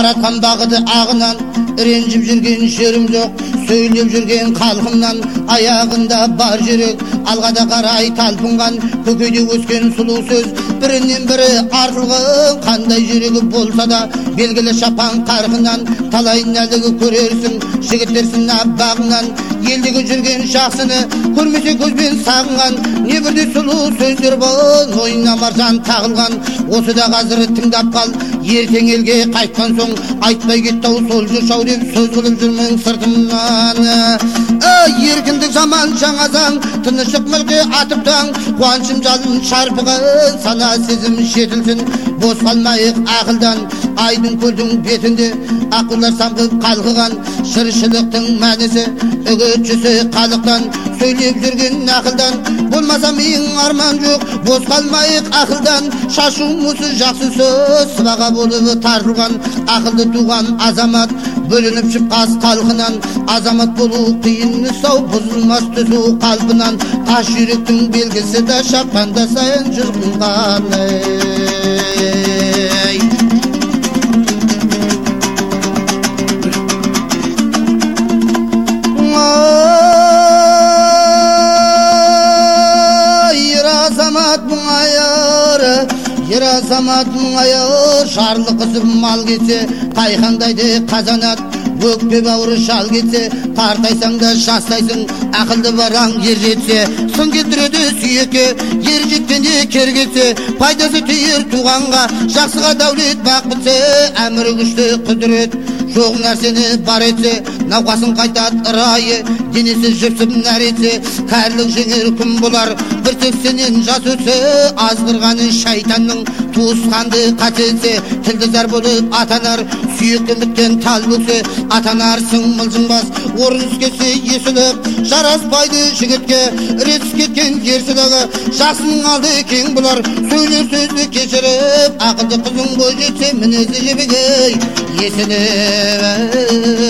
жаратқан бағыты ағынан, ренжіп жүрген жерім жоқ, сөйлеп жүрген халқымнан. Аяғында бар жүрек, алғада қарай талпынған, көкейде өскен сұлу сөз, бірінен бірі артылған. Қандай жүрегі болса да белгілі шапан қарқынан, талай нәлігі көрерсің, жігіттерсің бағынан. Елдегі жүрген жақсыны көрмесе көзбен сағынған, не бірде сұлу сөздер бол, ойына маржан тағылған. Осы да қазір тыңдап қал, ертең елге қайтқан соң айтпай кеттау сол жүршау деп сөз қылып жүрмең сыртымнан. Еркіндік заман жаңа заң, тыныштық мүлкі атып таң, қуанышым жалын шарпыған, сана сезім жетілсін. Бос қалмайық ақылдан, айдың көлдің бетінде ақылдар самғып қалғыған. Шыршылықтың мәнісі үгітшісі халықтан, сөйлеп жүрген ақылдан. Болмаса мен арман жоқ, бос қалмайық ақылдан. Шашу мұсы жақсы сөз, сыбаға болып тартылған. Ақылды туған азамат бөлініп шыққас қалқынан. Азамат болу қиын сау, бұзылмас түсу қалпынан. Таш жүректің белгісі да шапқанда сайын жырқынған. Ер азамат мұңайыр, жарлы қызып мал кетсе, қайқаңдайды қазанат, өкпе бауыры шал кетсе, қартайсаң да жастайсың, ақылды бараң ер жетсе. Сын кетіреді сүйекке, ер жеткенде кер кетсе, пайдасы тиер туғанға, жақсыға дәулет бақ бітсе. Әмірі күшті құдірет, жоқ нәрсені бар етсе, науқасын қайтат ырайы, денесі жіпсіп нәр етсе. Кәрлік жеңер күн болар, бір тексенен жас өтсе, азғырғаны шайтанның туысқанды қатесе. Тілді зар болып атанар, сүйекті біткен тал бөксе, атанарсың мылжыңбас, орын іскесе есіліп. Жараспайды жігітке ретіс кеткен ерсілігі, жақсының алды кең бұлар, сөйлер сөзді кешіріп. Ақылды қызың бой жетсе мінезі жебегей есіліп.